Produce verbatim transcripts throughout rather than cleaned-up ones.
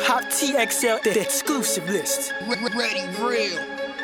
Hop T X L, the exclusive list. Ready real.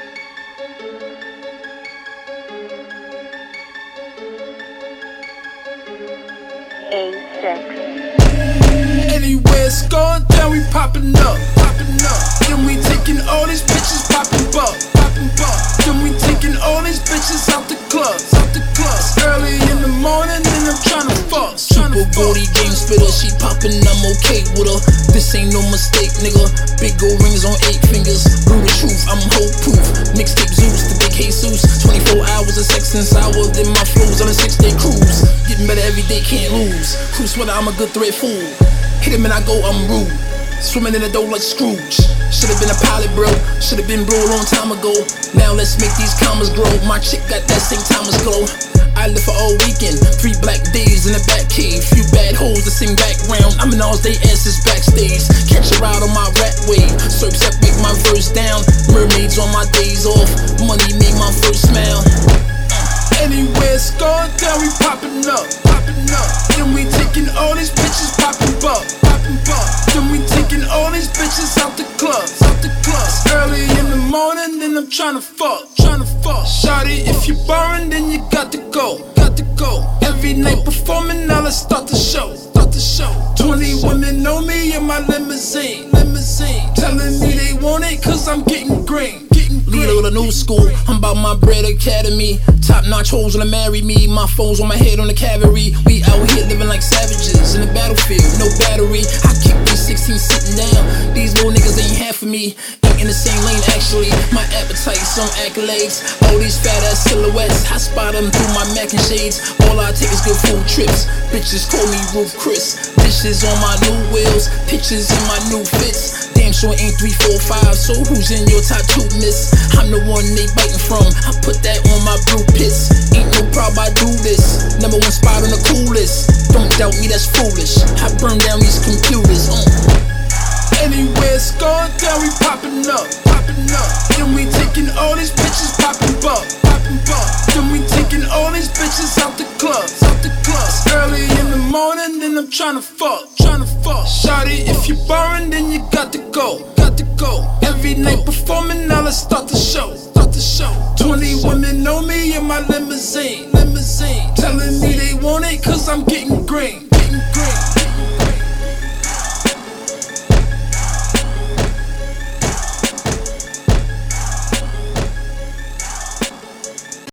Anywhere it's going down, we poppin' up, poppin' up. Then we taking all these bitches poppin' buck, poppin' buck. Then we taking all these bitches out the clubs, out the clubs. Early in the morning, and I'm tryna fuck. Super booty game spitter, she poppin', I'm okay with her. This ain't no mistake, nigga. Big gold rings on eight fingers. Brew the truth, I'm whole proof. Mixtape Zeus, the big Jesus. twenty-four hours of sex and sour, then my flows on a six-day cruise. Getting better every day, can't lose. Who sweater, I'm a good thread fool. Hit him and I go, I'm rude. Swimming in the dough like Scrooge. Should've been a pilot, bro. Should've been bro a long time ago. Now let's make these commas grow. My chick got that Saint Thomas glow. I live for all weekend. Three black days in the back cave. Few bad hoes to sing background. I'm in all day asses backstage. Catch a ride on my rat wave. Surfs up, make my verse down. Mermaids on my days off. Money made my first smile. Anywhere it's going down, we poppin' up, poppin' up. Then we taking all these bitches poppin' buck, poppin' buck. Then we taking all these bitches out the clubs, out the clubs. Early in the morning, then I'm tryna fuck, tryna fuck. Shawty, if you borrowin', then you got to go, got to go. Every night performing, now let's start the show, start the show. Twenty women know me in my limousine, limousine. Telling me they want it, cause I'm getting green. Leader of the new school, I'm about my bread academy. Top notch hoes wanna marry me. My foes on my head on the cavalry. We out here living like savages in the battlefield, no battery. I kick these sixteen sitting down. These little niggas ain't half of me. Ain't in the same lane actually. My appetite's on accolades. All these fat ass silhouettes, I spot them through my Mac and shades. All I take is good food trips. Bitches call me Roof Chris. Dishes on my new wheels, pictures in my new fits. Damn sure ain't three, four, five. So who's in your top two, miss? I'm the one they biting from. I put that on my blue pits. Ain't no problem, I do this. Number one spot on the coolest. Don't doubt me, that's foolish. I burn down these computers. Uh. Anywhere it's going down, we poppin' up, poppin' up. Then we taking all these bitches poppin' buck, poppin' buck. Then we taking all these bitches out the clubs, out the clubs. Early in the morning, then I'm tryna fuck, tryna fuck. Shawty, if you borrowin', then you got to go, got to go. Every night performing, now let's start the show, start the show. Twenty women know me in my limousine, limousine.